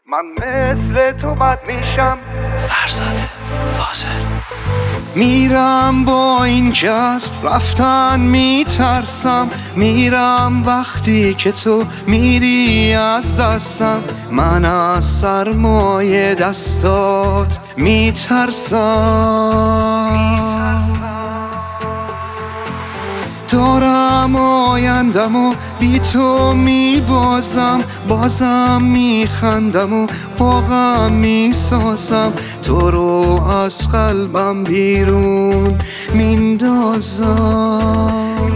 من مثل تو بد میشم. فرزاد فاضل. میرم با این که از رفتن میترسم، میرم وقتی که تو میری از دستم. من از سرمایه دستات میترسم. دارم آیندم و بی تو میبازم، بازم میخندم و با غم میسازم. تو رو از قلبم بیرون میندازم.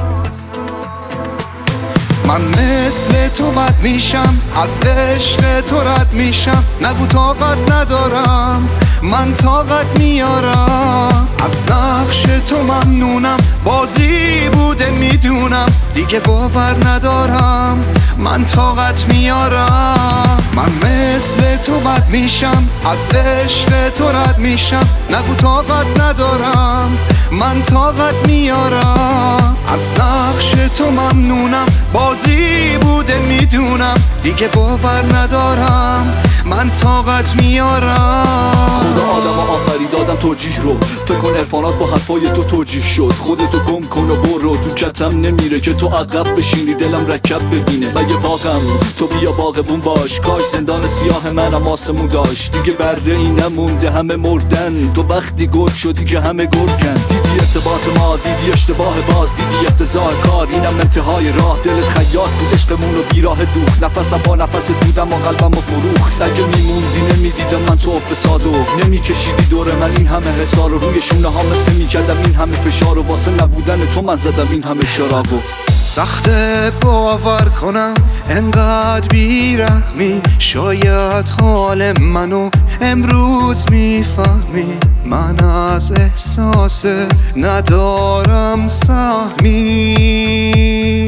من مثل تو بد میشم، از عشق تو رد میشم. نگو طاقت ندارم، من طاقت میارم. از نقش تو ممنونم، بازی بوده میدونم. دیگه باور ندارم، من طاقت میارم. من مثل تو بد میشم، از عشق تو رد میشم. نگو طاقت ندارم، من طاقت میارم. از نقش تو ممنونم، بازی بوده میدونم. دیگه باور ندارم، من طاقت میارم. خدا آدم آفرید دادم توجیه رو، فکر کن عرفانات با حرفای تو توجیه شد. خودتو گم کن و برو، تو کتم نمیره که تو عقب بشینی دلم رکب ببینه. مگه باغم تو بیا باغبون باش، کاش زندان سیاه منم آسمون داشت. دیگه بره ای نمونده همه مردن، تو وقتی گل شدی که همه گرگن. دیدی ارتباط ما، دیدی اشتباه باز، دیدی افتضاح کار، اینم انتهای راه. دلت خیاط بود عشقمون رو بیراه دوخت، نفسم با نفس بودم و قلبم رو فروخت. اگه میموندی نمیدیدم من تو فساد و نمیکشیدی دور من این همه حسار. روی شونه ها مثل میکردم این همه فشار، و واسه نبودن تو من زدم این همه چراغو. سخته باور کنم انقدر بیرحمی، شاید حال منو امروز میفهمی. من از احساس ندارم سهمی،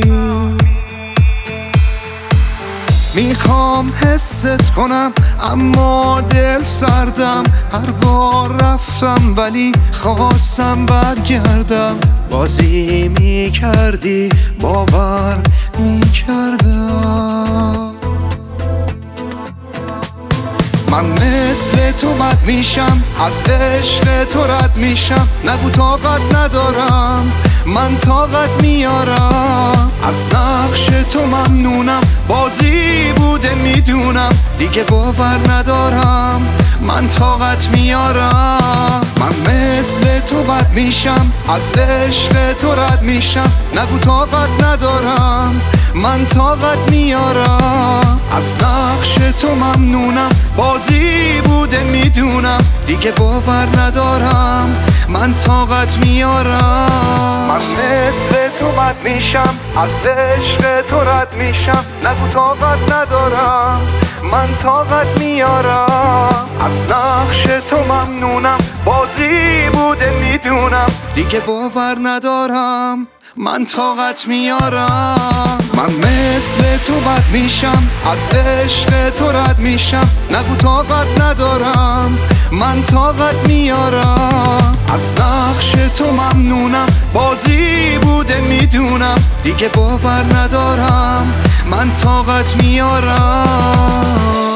میخوام حست کنم اما دل سردم. هر بار رفتم ولی خواستم برگردم. بازی میکردی باور میکردم. من مثل تو بد میشم، از عشق تو رد میشم. نگو طاقت ندارم، من طاقت میارم. از نقش تو ممنونم، بازی بوده میدونم. دیگه باور ندارم، من طاقت میارم. من مثل تو بد میشم، از عشق تو رد میشم. نگو طاقت ندارم، من طاقت میارم. از نقش تو ممنونم، بازی بوده میدونم. دیگه باور ندارم، من طاقت میارم. من مثل تو بد میشم، از عشق تو رد میشم. نگو طاقت ندارم، من طاقت میارم. از نقش تو ممنونم، بازی بوده میدونم. دیگه باور ندارم، من طاقت میارم. من مثل تو بد میشم، از عشق تو رد میشم. نگو طاقت ندارم، من طاقت میارم. از نقش تو ممنونم، بازی بوده میدونم. دیگه باور ندارم، من طاقت میارم.